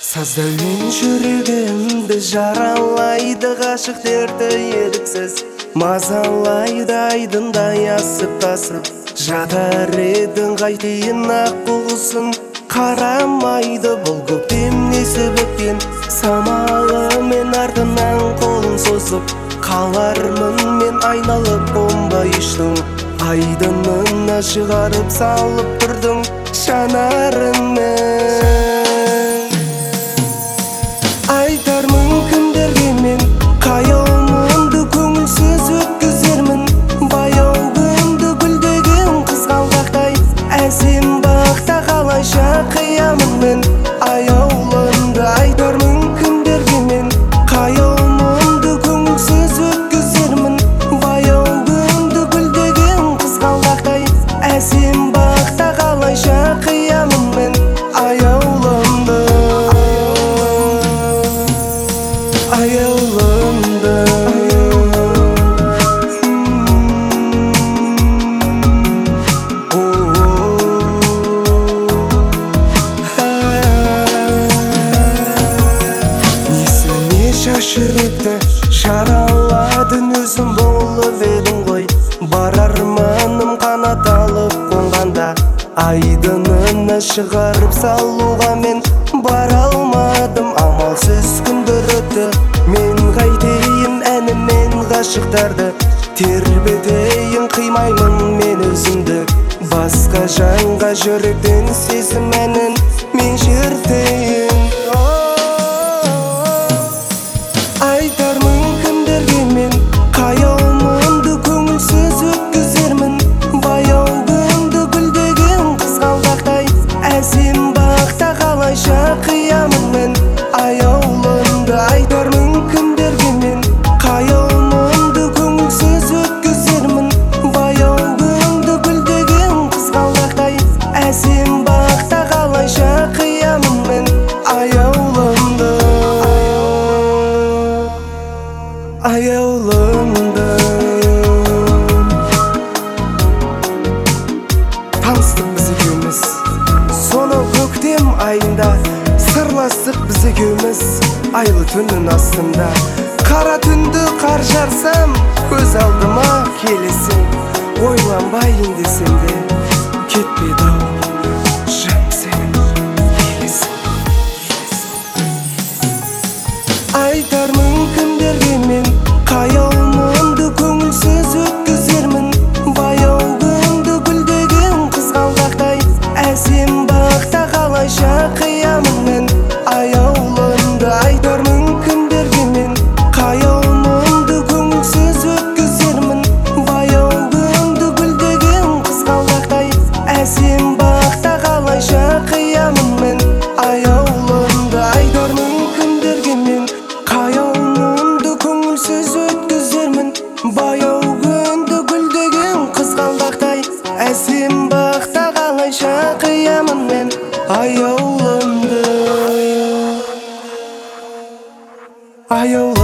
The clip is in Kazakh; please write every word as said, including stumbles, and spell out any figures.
Саздаумен жүрегімді жаралайды ғашық дерті еріксіз, мазалайды айдындай асып тасып. Жатар едің қайтейін ақ бұлғысын, қарамайды бұл көктем несі біткен. Самалы мен артынан қолын созып, қалармын мен айналып бомбай іштің. Айдынына шығарып салып тұрдың жанарыңмен. Айтармын кімдерге мен қаяу мұңды көңілсіз өткізермін. Баяу күнді гүлдеген қызғалдақтай әсем бақта қалайша қиямын мен аяулымды. Айтармын кімдерге мен қаяу мұңды көңілсіз өткізермін. Баяу күнді гүлдеген қызғалдақтай әсем бақта қалайша қиямын мен аяулымды. Аяулымды несіне шашыретті жараладың өзім болып едің ғой. Бар арманым қанат алып қонғанда, айдынына шығарып салуға мен бара алмадым. Амалсыз күндер өтті, мен қайтейін әнімен ғашықтарды тербетейін. Қимаймын мен өзімді басқа жанға, жүректен сезім әнін мен шертейін. Айтармын кімдерге мен қаяу мұңды көңілсіз өткізермін. Баяу күнді гүлдеген қызғалдақтай әсем бақта қалайша қиямын мен аяулымды. Айтармын кімдерге мен қаяу мұңды көңілсіз өткізермін. Баяу күнді гүлдеген қызғалдақтай әсем бақта қалайша қиямын мен аяулымды. Аяулымды таныстық біз екеуміз сонау көктем айында, сырластық біз екеуміз айлы түннің астында. Қара түнді қар жарсам көз алдыма келесің, ойланбайын десем де кетпеді-ау жан сенің елесің. Айтармын кімдерге мен қаяу мұңды көңілсіз өткізермін. Баяу күнді гүлдеген қызғалдақтай әсем бақта қалайша қиямын мен аяулымды. Айтармын кімдерге мен қаяу мұңды көңілсіз өткізермін. Баяу күнді гүлдеген қызғалдақтай әсем бақта қалайша қиямын мен аяулымды. Айтармын кімдерге мен қаяу мұңды көңілсіз өткізермін. Баяу күнді гүлдеген қызғалдақтай әсем бақта қалайша қиямын мен аяулымды. Аяулымды.